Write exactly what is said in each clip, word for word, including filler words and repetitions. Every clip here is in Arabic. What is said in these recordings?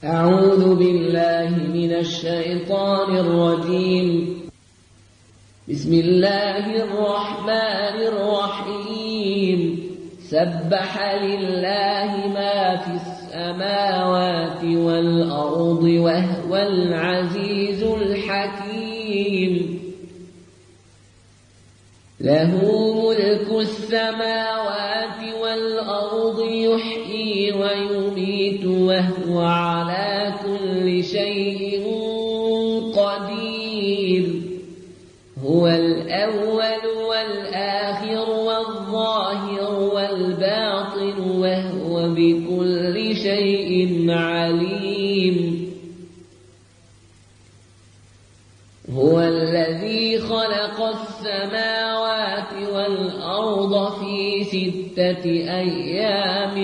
أعوذ بالله من الشيطان الرجيم. بسم الله الرحمن الرحيم. سبح لله ما في السماوات والأرض وهو العزيز الحكيم. له ملك السماوات والأرض يحيي ويميت وهو على كل شيء قدير. هو الأول والآخر والظاهر والباطن وهو بكل شيء عليم. هو الذي خلق السماوات والأرض في ستة أيام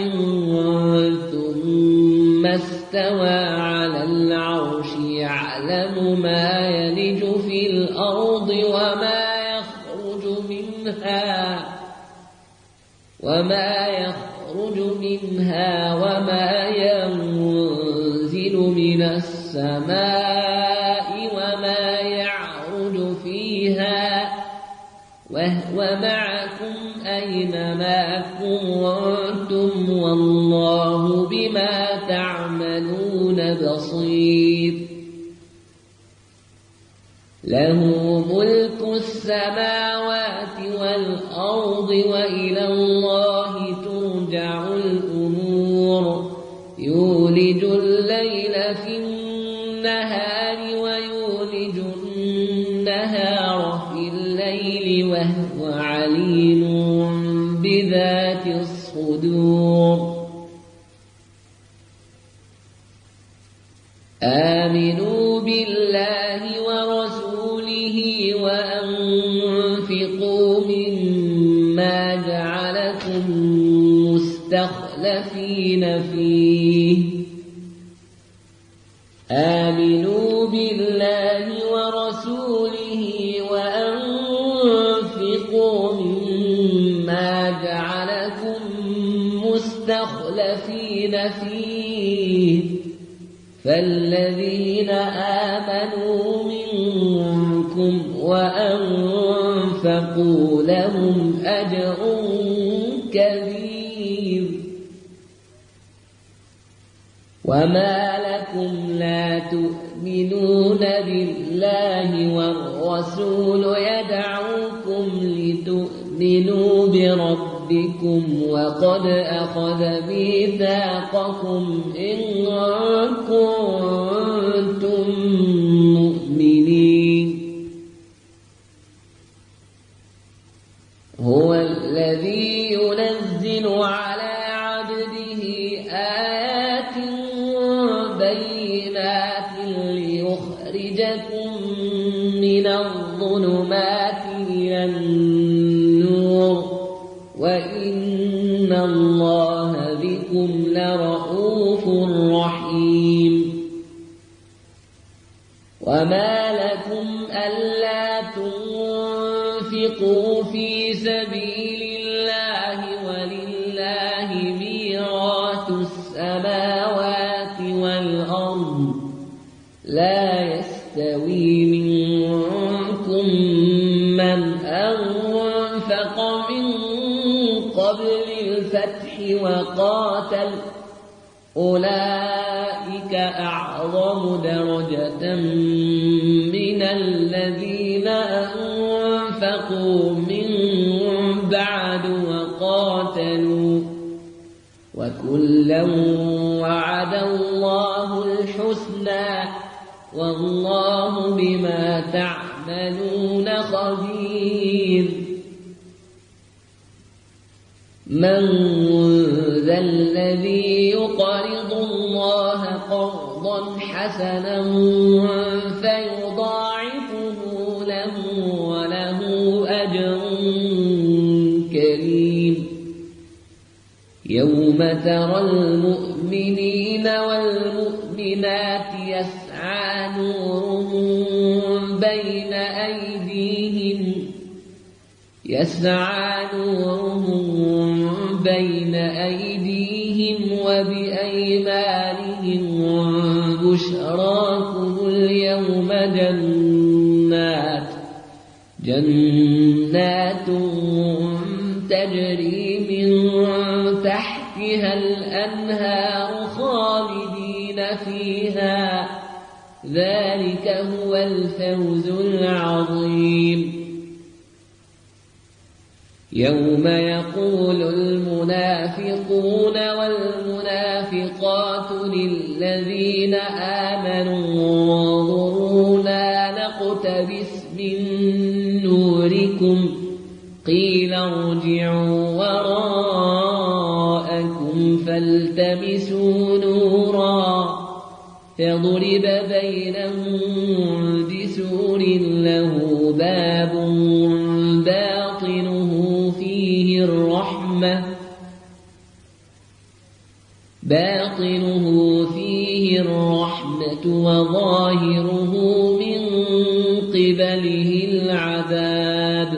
ثم استوى على العرش يعلم ما يلج في الأرض وما يخرج منها وما يخرج منها وما ينزل من السماء وما يعرج فيها وهو معكم أينما كنتم والله بما تعملون بصير. له ملك السماوات والأرض وإلى الله ترجع الأمور. يولج الليل في النهار ويولج النهار في الليل وهو عليم بذات الصدور. آمنوا بالله ورسوله وأنفقوا مما جعلكم مستخلفين فيه. آمنوا بالله ورسوله وأنفقوا مما جعلكم مستخلفين فيه. فالذين آمنوا منكم وأنفقوا لهم أجر كبير. وما لكم لا تؤمنون بالله والرسول يدعوكم لتؤمنوا بربكم وقد أخذ ميثاقكم إن كنتم مؤمنين. هو الذي ينزل على عبده آيات بينات ليخرجكم من الظلمات إلى النور وإن الله بكم لرءوف رحيم. وما لكم ألا تنفقوا في سبيل الله ولله ميراث السماوات والأرض. لا يستوي منكم من أنفق من قبل الفتح وقاتل أولئك أعظم درجة من الذين أنفقوا من بعد وقاتلوا وكلا وعد الله الحسنى والله بما تعملون خبير. من ذا الذي يقرض الله قرضا حسنا فيضاعفه له وله أجر كريم. يوم ترى المؤمنين والمؤمنات يسعى نورهم بين أيديهم يسعى نورهم بين أيديهم وبأيمانهم بشراكم اليوم جنات جنات تجري من تحتها الأنهار خالدين فيها ذلك هو الفوز العظيم. يوم يقول المنافقون والمنافقات للذين آمنوا انظرونا نقتبس من نوركم قيل ارجعوا وراءكم فالتمسوا نورا فضرب بينهم بسور له باب باطنه فيه الرحمة باطنه فيه الرحمة وظاهره من قبله العذاب.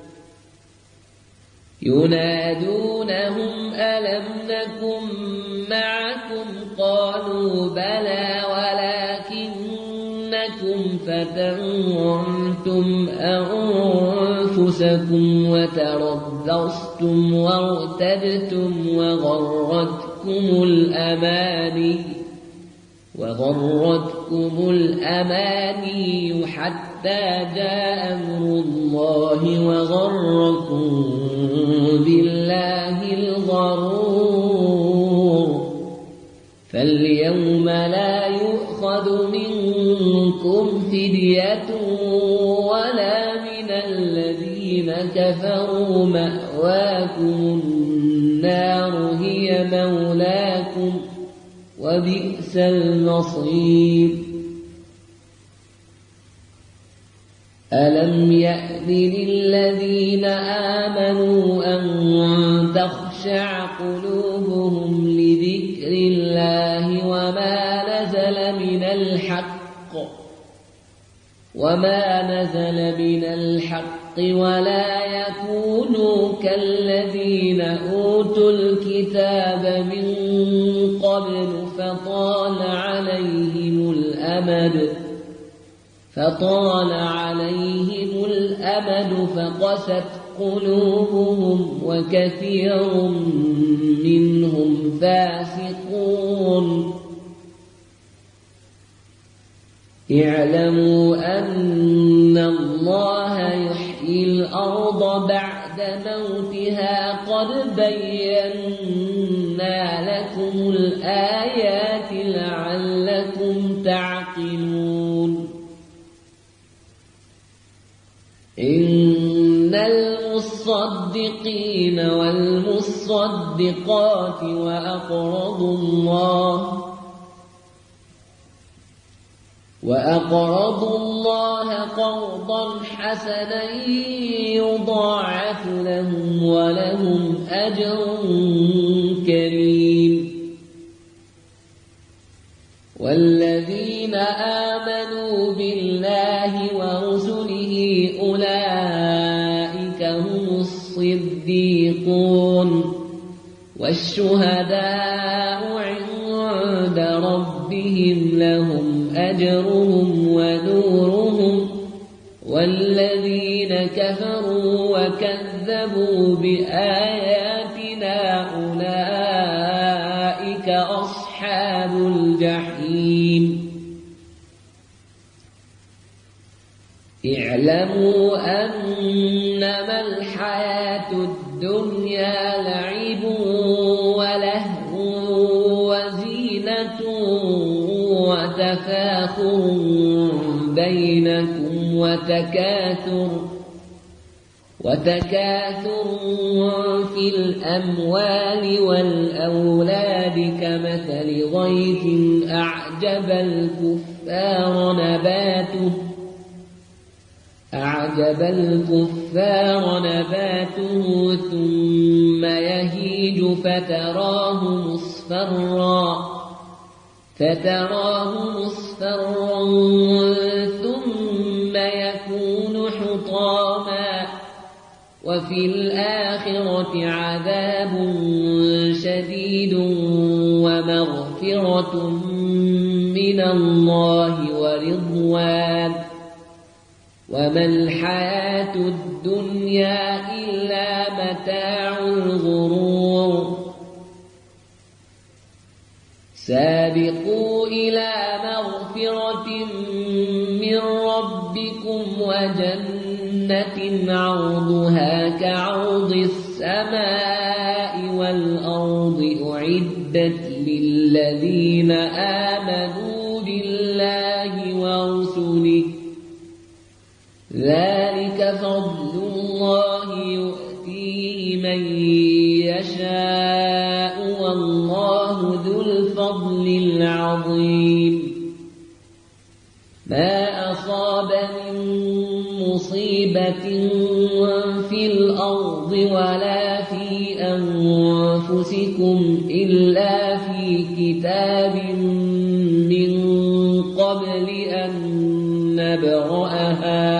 ينادونهم ألم نكن معكم قالوا بلى ولكنكم فتنتم أنفسكم وتربصتم وارتبتم وغرتكم الأماني وغرتكم الأماني حتى جاء أمر الله وغركم بالله الغرور. فاليوم لا يؤخذ منكم فدية ولا من الذين كفروا مأواكم النار هي مولاكم وبئس المصير. ألم يأن للذين آمنوا أن تخشع قلوبهم لذكر الله وما نزل من الحق وما نزل من الحق ولا يكونوا كالذين أوتوا الكتاب من قبل فطال عليهم الأمد فطال عليهم الأمد فقست قلوبهم وكثير منهم فاسقون. اعلموا أن الله يحيي الأرض بعد موتها قد بينا لكم الآيات لعلكم تعقلون. إن المصدقين والمصدقات وأقرضوا الله وأقرضوا الله قرضا حسنا يضاعف لهم ولهم أجر كريم. والذين آمنوا بالله ورسله أولئك هم الصديقون والشهداء عند ربهم لهم أجرهم ونورهم. والذين كفروا وكذبوا بآياتنا أولئك أصحاب الجحيم. اعلموا أنما الحياة الدنيا لعب ولهو وزينة وتفاخر بينكم وتكاثر وتكاثر في الأموال والأولاد كمثل غيث أعجب الكفار نباته أعجب الكفار نباته ثم يهيج فتراه مصفرا فتراه مصفرا ثم يكون حطاما وفي الآخرة عذاب شديد ومغفرة من من الله ورضوان وما الحياة الدنيا إلا متاع الغرور سابقوا إلى مغفرة من ربكم وجنة عرضها كعرض السماء والأرض أعدت للذين آمنوا بالله ورسله ذلك فضل الله يؤتيه من يشاء والله ذو الفضل العظيم ما أصاب من مصيبة في الأرض ولا في أنفسكم إلا في كتاب من قبل أن نبرأها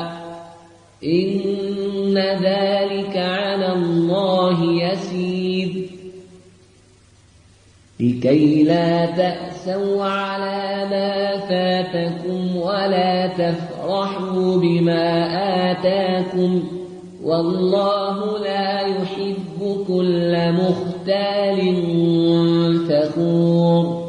إن ذلك على الله يسير لكي لا تأسوا على ما فاتكم ولا تفرحوا بما آتاكم والله لا يحب كل مختال فخور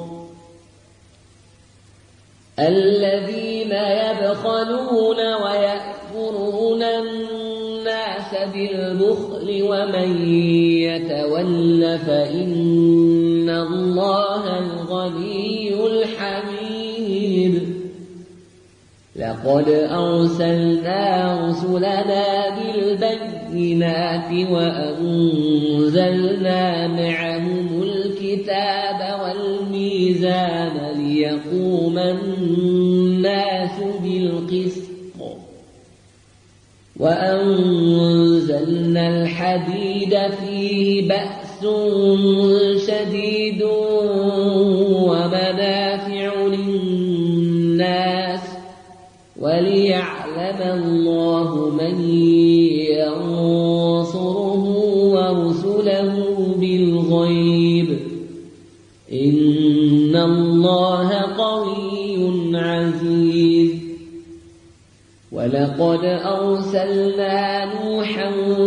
الذين يبخلون ويأمرون الناس بالبخل ومن يتول فإن الله الغني الحميد لقد أرسلنا رسلنا بالبينات وأنزلنا معهم الكتاب والميزان ليقوم الناس بالقسط وأنزلنا الحديد فيه بأس شديد ومنافع للناس وليعلم الله من ينصره ورسله بالغيب إن الله قوي عزيز ولقد أرسلنا نوحا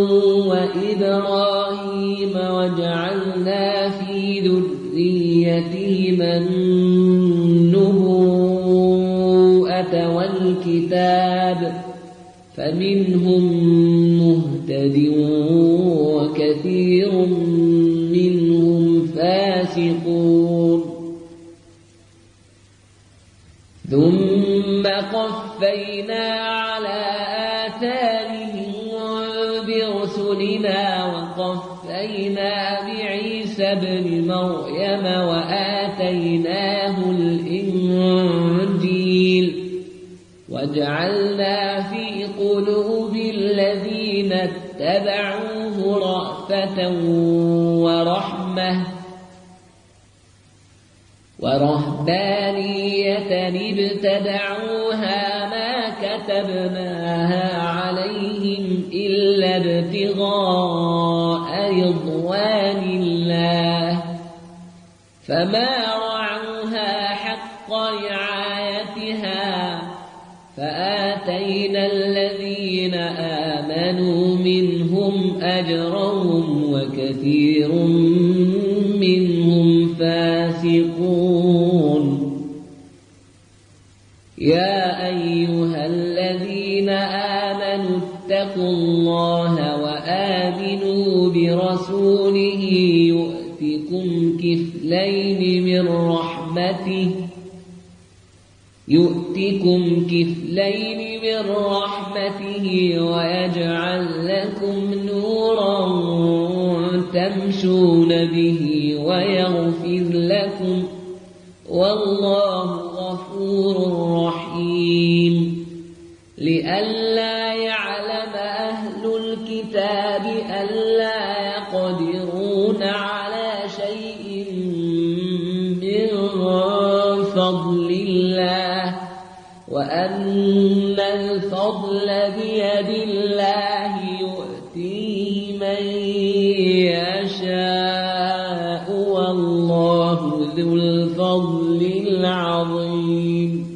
وإبراهيم وجعلنا في ذريتهما النبوءة والكتاب فمنهم مهتد وكثير منهم فاسقون ثم قفينا على آثارهم برسلنا وقفينا بعيسى ابن مريم وآتيناه الإنجيل وجعلنا في قلوب الذين اتبعوه رأفة ورحمة ورهبانية ابتدعوها ما كتبناها عليهم إلا ابتغاء رضوان الله فما رعوها حق رعايتها فآتينا الذين آمنوا منهم أجرهم وكثير منهم فاسقون يا أيها الذين آمنوا اتقوا الله وآمنوا برسوله يؤتكم كفلين من رحمته يؤتكم كفلين من رحمته ويجعل لكم نورا تمشون به ويغفر لكم والله غفور رحيم لئلا يعلم أهل الكتاب ألا يقدرون على شيء من فضل الله وأن الفضل بيد الله يؤتيه من يشاء والله ذو الفضل العظيم الرحيم